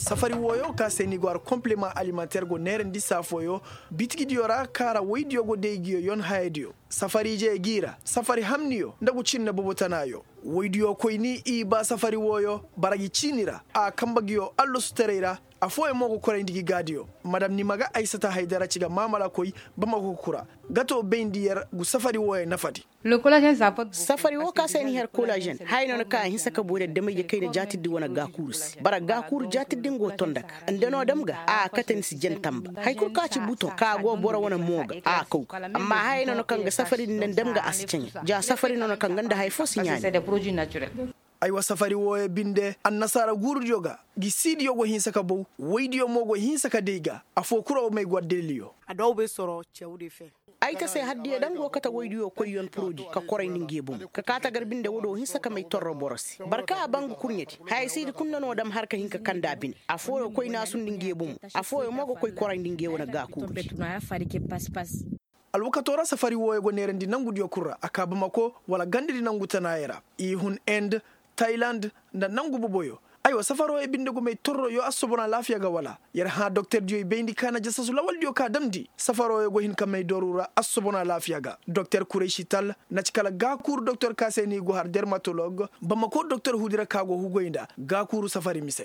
safari woyo ka seni gwar complément alimentaire go neren di safoyo bitigi diora kara waydiyo go deygiyo yon haydiyo safari je gira safari hamniyo ndagu cinna bobotanayo waydiyo koyni i ba safari woyo baragi cinira a kambagiyo allo suterera a foye mogo kora ndigi gadiyo madame nimaga aissata haydara ciga mamala koy bamako kura gato bendiyar gu safari woye nafati le collagène s'apporte safari wo ka seni her collagène hayno ka hin saka bude dama je kayna jatiddi wona gakurus bara gakuru jatiddi go tondaka andeno damga a katen si jentamba hay ko ka ci buto ka go bora wona moga a ko amma hayno no kanga safari nen damga asicen ja safari no kanga nda hay fo signani c'est des produits naturels aywa safari woye binde annasara gurjoga gi sidi yogo hinsa ka bow waydiyo mogo hinsa ka deyga afo kuro may gwaddeliyo adaw be soro cewde fe ay ta sai haddiye dango kata waydiyo koyon produit ka koray ningi bum ka kata garbinde wodo hinsa ka may torro borosi barka bangu kurnyeti hay sidi kunnano dam harka hinka kanda bin afo koy nasu ningi bum afo mogo koy koray ningi wona gaku betuna fari ke pas alwakatora safari woye go nerendi nangudiyo kurra akabamako wala gandidi nangutanayera i hun end Thailand nda nangu boboyo aywa safaro e binde go may torro yo asobona lafiya ga wala yar ha docteur Dio bendi kana jassasu lawal dio ka damdi safaro e go hin kamay dorura asobona lafiya ga docteur Kureishi Tal nachkala gakur docteur Kaseni go har dermatologue bamako docteur Hudira Kago hugoinda gakuru safari mise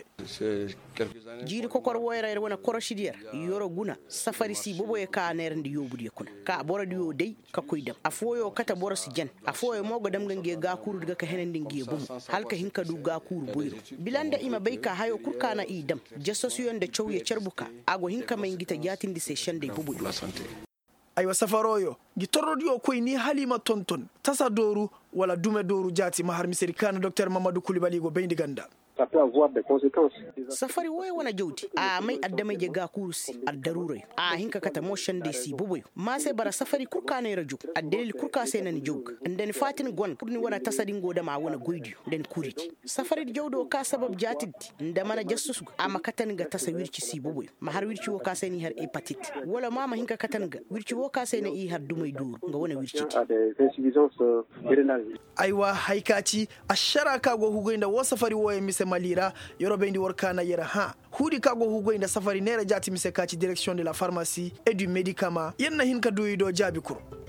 jiri ko kor woyra wona koroshidier yoro guna safari si bobo e ka nerndi yobudi kuna ka bora diyo dey ka koydam afoyo kata bora si jen afoyo mogo dam nge gakuru diga ka henende nge bum halka hinka du gakuru boyro bilanda ima bayka hayo kurkana idam jassosu yonde chowye cerbuka ago hinka may ngita jatindi se shande bobo aywa safaroyo gitorrodio koy ni halima tonton tasa doru wala dume doru jati mahar miseri kana docteur Mamadou Koulibaly go bendi ganda ça peut avoir des conséquences. Safari woy wana jawti a may addame je ga kursi addarure a hinka kata motion de si boboy ma sai bara safari kurkane raju addel kurka sai nan jog den fatin gon kurni wana tasadin goda ma wana goydi den kuriti safari jawdo ka sabab jatid nda mana jassus amma katan ga tasawirci si boboy ma har wirci wo ka sai ni har hepatite wala mama hinka katan ga wirci wo ka sai ni har dumay dur nga wana wirci des insuffisances rénales aywa haikaci ashara ka go hugoinda wo safari woye mise malira yorobe ndi workana yera ha hudi kago hugoinda safari nera jati mise kaci direction de la pharmacie et du médicament yenna hinka duyido jabi kuro